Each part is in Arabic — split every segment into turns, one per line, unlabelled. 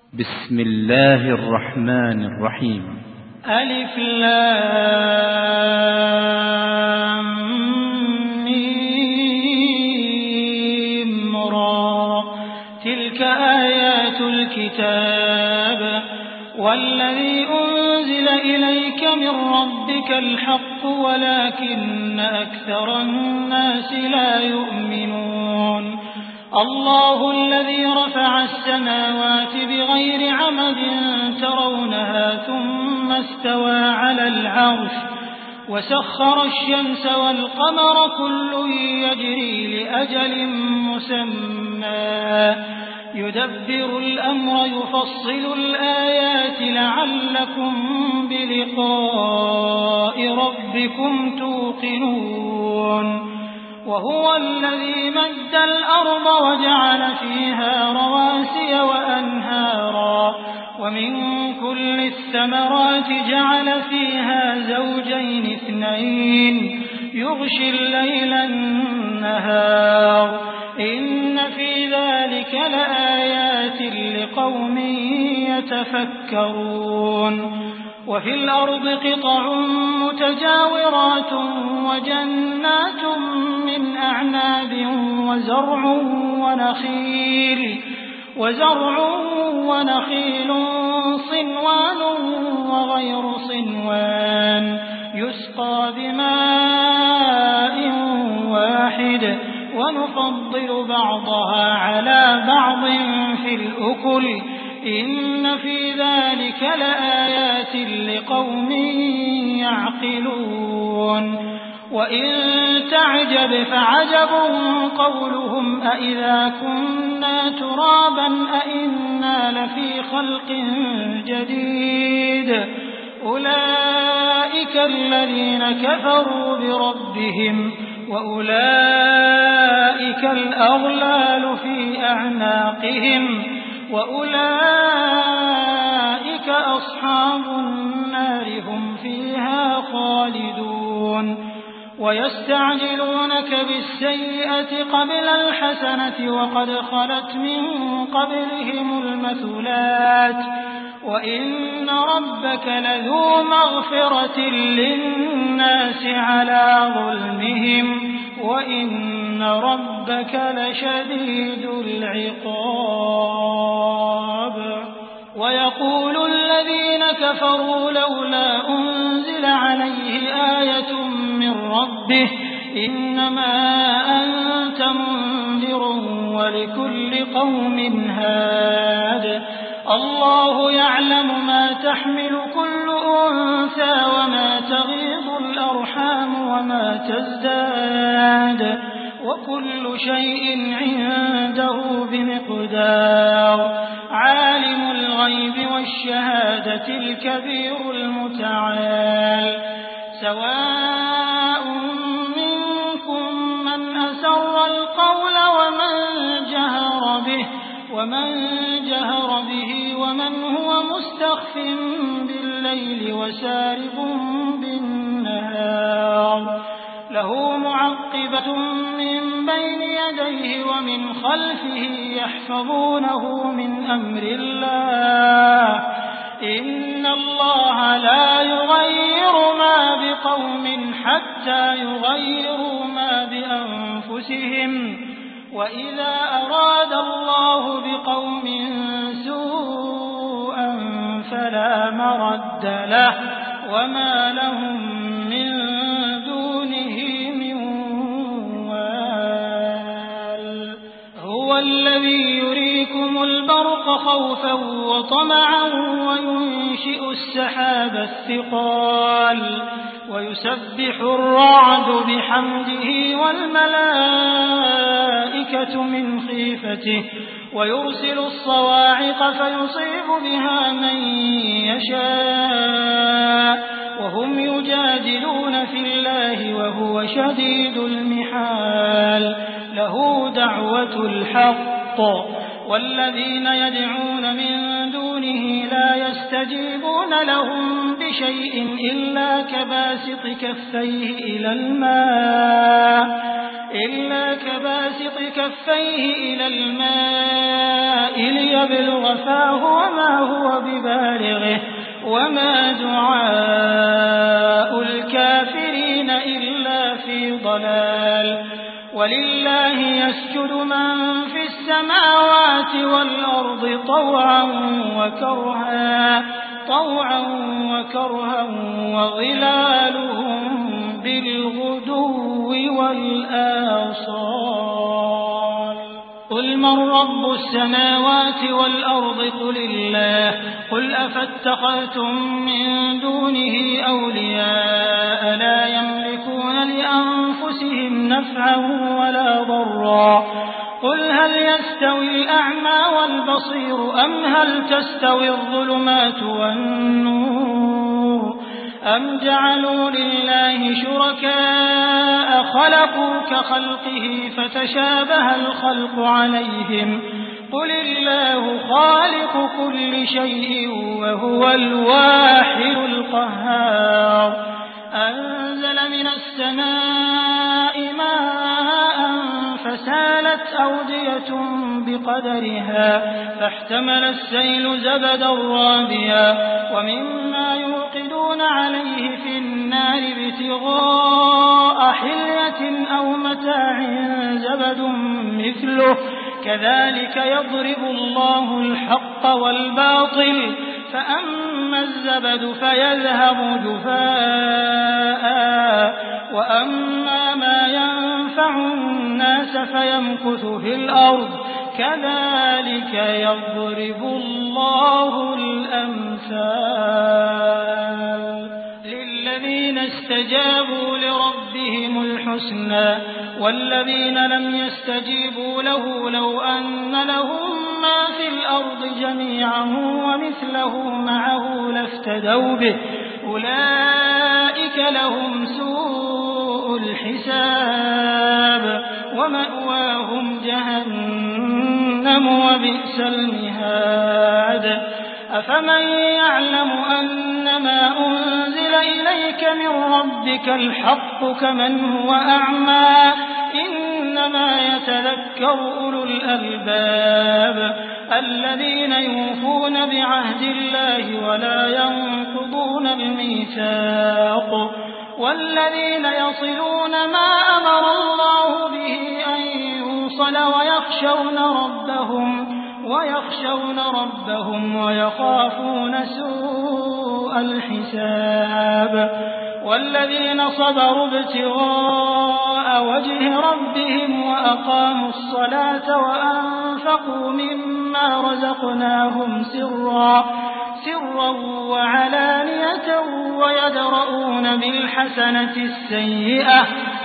بسم الله الرحمن الرحيم.
ألف لام ميم را تلك آيات الكتاب والذي أنزل إليك من ربك الحق ولكن أكثر الناس لا يؤمنون. الله الذي رفع السماوات بغير عمد ترونها ثم استوى على العرش وسخر الشمس والقمر كل يجري لأجل مسمى يدبر الأمر يفصل الآيات لعلكم بلقاء ربكم توقنون. وهو الذي مد الأرض وجعل فيها رواسي وأنهارا ومن كل الثمرات جعل فيها زوجين اثنين يغشي الليل النهار إن في ذلك لآيات لقوم يتفكرون. وفي الأرض قطع متجاورات وجنات من أعناب وزرع ونخيل صنوان وغير صنوان يسقى بماء واحد ونفضل بعضها على بعض في الأكل إن في ذلك لآيات لقوم يعقلون. وإن تعجب فعجب قولهم أإذا كنا ترابا أإنا لفي خلق جديد أولئك الذين كفروا بربهم وأولئك الأغلال في أعناقهم وأولئك أصحاب النار هم فيها خالدون. ويستعجلونك بالسيئة قبل الحسنة وقد خلت من قبلهم المثلات وإن ربك لذو مغفرة للناس على ظلمهم وإن ربك لشديد العقاب. ويقول الذين كفروا لولا أنزل عليه آية من ربه إنما أنت منذر ولكل قوم هاد الله يعلم ما تحمل كل أنثى وما تغيض الأرحام وما تزداد وكل شيء عنده بمقدار. عالم الغيب والشهادة الكبير المتعال. سواء منكم من أسر القول ومن جهر به ومن هو مستخف بالليل وسارب بالنهار. له معقبة من بين يديه ومن خلفه يحفظونه من أمر الله إن الله لا يغير ما بقوم حتى يغيروا ما بأنفسهم وإذا أراد الله بقوم سوءا فلا مرد له وما لهم من دونه من وال. هو الذي يريكم البرق خوفا وطمعا وينشئ السحاب الثقال ويسبح الرعد بحمده والملائكة من خيفته ويرسل الصواعق فيصيب بها من يشاء وهم يجادلون في الله وهو شديد المحال. له دعوة الحق والذين يدعون من دونه لا يستجيبون لهم بشيء إلا كباسط كفيه إلى الماء ليبلغ فاه وما هو ببالغه وما دعاء الكافرين إلا في ضلال ولله يسجد من في السماوات والأرض طوعا وكرها وظلالهم بالغدو والآصال قل من رب السماوات والأرض قل الله قل أفاتخذتم من دونه أولياء لا يملكون لأنفسهم نفعا ولا ضرا قل هل يستوي الأعمى والبصير أم هل تستوي الظلمات والنور أم جعلوا لله شركاء خلقوا كخلقه فتشابه الخلق عليهم قل الله خالق كل شيء وهو الواحد القهار أنزل من السماء ماء فسالت أودية بقدرها فاحتمل السيل زبدا رابيا ومما يوقدون عليه في النار ابتغاء حلية أو متاع زبد مثله كذلك يضرب الله الحق والباطل فأما الزبد فيذهب جفاء وأما ما ينفع الناس فيمكث في الأرض كذلك يضرب الله الأمثال للذين استجابوا لربهم الحسنى والذين لم يستجيبوا له لو أن لهم ما في الأرض جميعا ومثله معه لافتدوا به أولئك لهم سوء الحساب ومأواهم جهنم وبئس المهاد أفمن يعلم أنما أنزل إليك من ربك الحق كمن هو أعمى إنما يتذكر أولو الألباب الذين يوفون بعهد الله ولا ينقضون الميثاق والذين يصلون ما أمر الله به أن يوصل ويخشون ربهم ويخافون سوء الحساب والذين صبروا ابتغاء وجه ربهم وأقاموا الصلاة وأنفقوا مما رزقناهم سرا وعلانية ويدرؤون بالحسنة السيئة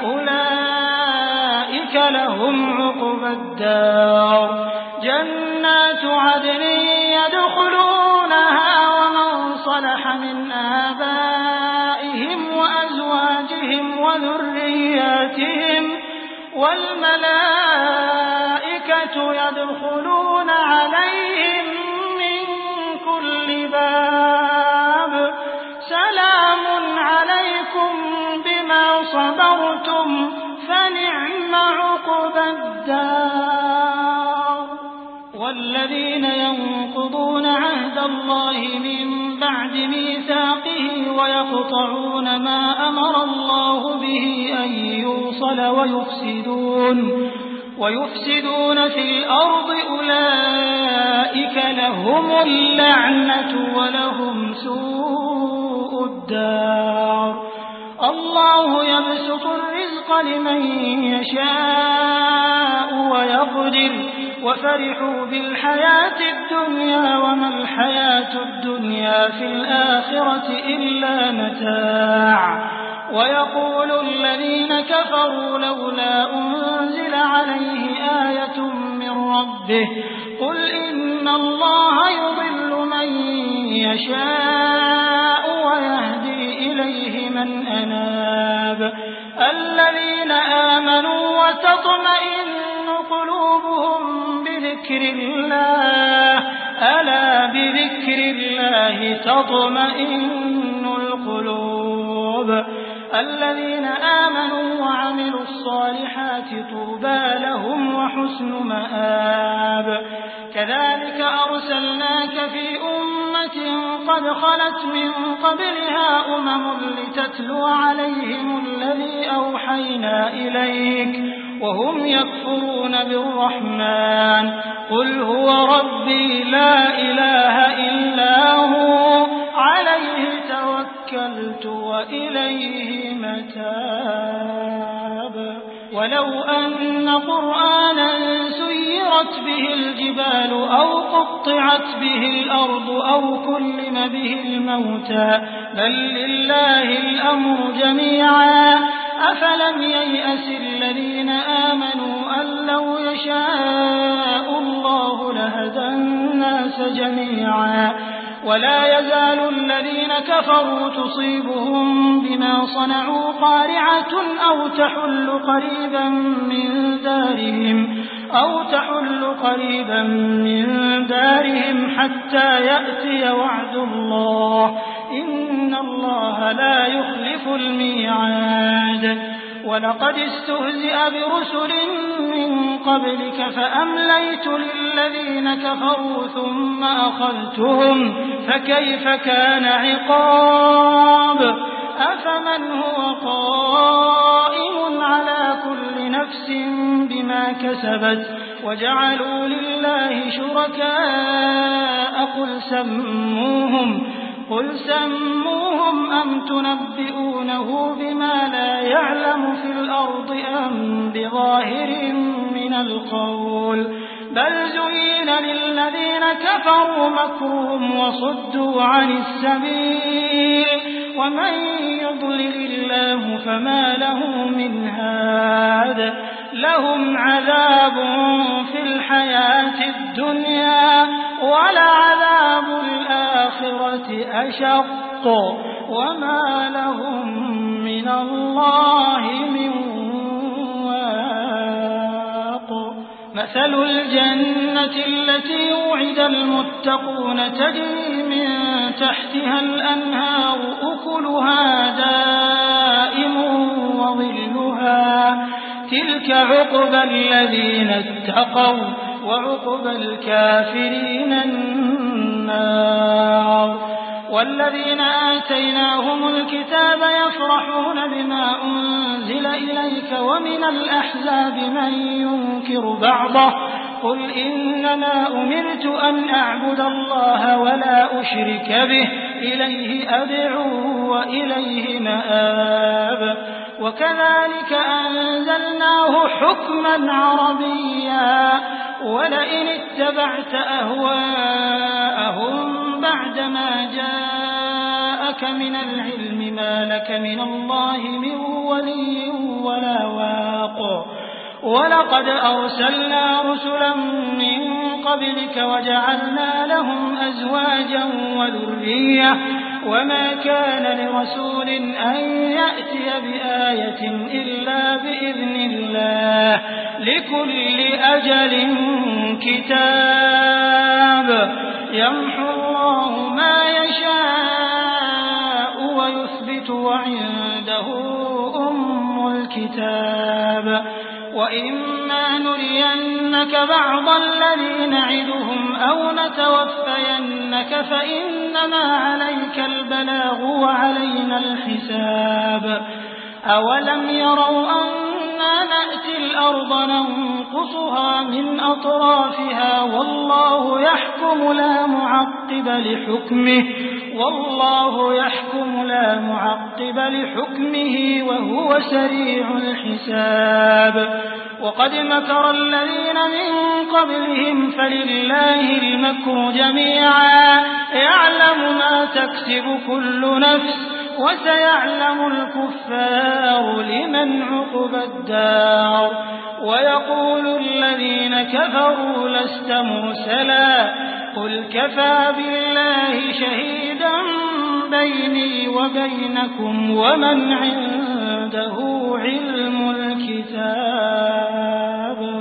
أولئك لهم عقبى الدار جنات عدن يدخلونها ومن صلح من آبائهم وأزواجهم وذرياتهم والملائكة يدخلون عليهم من كل باب سلام عليكم بما صبرتم فنعم عقبى الدار والذين ينقضون عهد الله من بعد ميثاقه ويقطعون ما أمر الله به أن يوصل ويفسدون في الأرض أولئك لهم اللعنة ولهم سوء الدار الله يبسط الرزق لمن يشاء ويقدر وفرحوا بالحياة الدنيا وما الحياة الدنيا في الآخرة إلا متاع ويقول الذين كفروا لولا أنزل عليه آية من ربه قل إن الله يضل من يشاء ويهدي إليه من أناب الذين آمنوا وتطمئن قلوبهم بذكر الله ألا بذكر الله تطمئن القلوب الذين آمنوا وعملوا الصالحات طوبى لهم وحسن مآب كذلك أرسلناك في أمة قد خلت من قبلها لتتلو عليهم الذي أوحينا إليك وهم يكفرون بالرحمن قل هو ربي لا إله إلا هو عليه توكلت وإليه متاب ولو أن قرآنا سيرت به الجبال أو قطعت به الأرض أو كلم به الموتى بل لله الأمر جميعا أفلم ييأس الذين آمنوا أن لو يشاء الله لهدى الناس جميعا ولا يزال الذين كفروا تصيبهم بما صنعوا قارعة أو تحل قريبا من دارهم حتى يأتي وعد الله إن الله لا يخلف الميعاد ولقد استهزئ برسل من قبلك فأمليت للذين كفروا ثم أخذتهم فكيف كان عقاب أفمن هو قائم على كل نفس بما كسبت وجعلوا لله شركاء قل سموهم أم تنبئونه بما لا يعلم في الأرض أم بظاهر من القول بل زين للذين كفروا مكرهم وصدوا عن السبيل ومن يضلل الله فما له من هاد لهم عذاب في الحياة الدنيا ولعذاب الآخرة أشق وما لهم من الله من واق مثل الجنة التي وعد المتقون تجري من تحتها الأنهار أكلها دائم وظلها تلك عقبى الذين اتقوا وعقبى الكافرين النار والذين آتيناهم الكتاب يفرحون بما أنزل إليك ومن الأحزاب من ينكر بعضه قل إنما أمرت أن أعبد الله ولا أشرك به إليه أدعو وإليه مآب وكذلك أنزلناه حكما عربيا ولئن اتبعت أهواءهم بعدما جاءك من العلم ما لك من الله من ولي ولا واق ولقد أرسلنا رسلا من قبلك وجعلنا لهم أزواجا وذرية وما كان لرسول أن يأتي بآية إلا بإذن الله لكل أجل كتاب يمحو الله ما يشاء ويثبت وعنده أم الكتاب وإما نرينك بعض الذي نعدهم أو نتوفينك فإنما عليك البلاغ وعلينا الحساب أولم يروا أنا نأتي الأرض ننقصها من أطرافها والله يحكم لا معقب لحكمه وهو سريع الحساب وقد مكر الذين من قبلهم فلله المكر جميعا يعلم ما تكسب كل نفس وسيعلم الكفار لمن عقبى الدار ويقول الذين كفروا لست مرسلا قل كفى بالله شهيدا بيني وبينكم ومن عنده علم الكتاب